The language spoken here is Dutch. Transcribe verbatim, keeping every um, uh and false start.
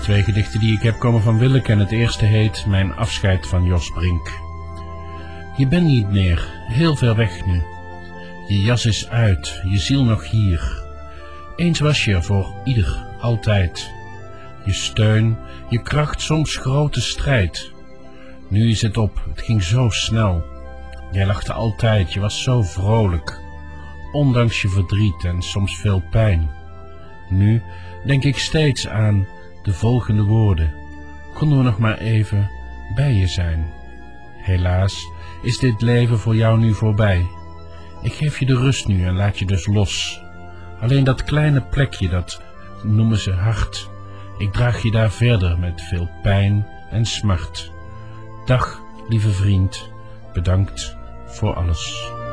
Twee gedichten die ik heb komen van Willeke en het eerste heet Mijn afscheid van Jos Brink. Je bent niet meer, heel ver weg nu. Je jas is uit, je ziel nog hier. Eens was je er voor ieder, altijd. Je steun, je kracht, soms grote strijd. Nu is het op, het ging zo snel. Jij lachte altijd, je was zo vrolijk. Ondanks je verdriet en soms veel pijn. Nu denk ik steeds aan de volgende woorden. Konden we nog maar even bij je zijn. Helaas is dit leven voor jou nu voorbij. Ik geef je de rust nu en laat je dus los. Alleen dat kleine plekje, dat noemen ze hart. Ik draag je daar verder met veel pijn en smart. Dag, lieve vriend, bedankt voor alles.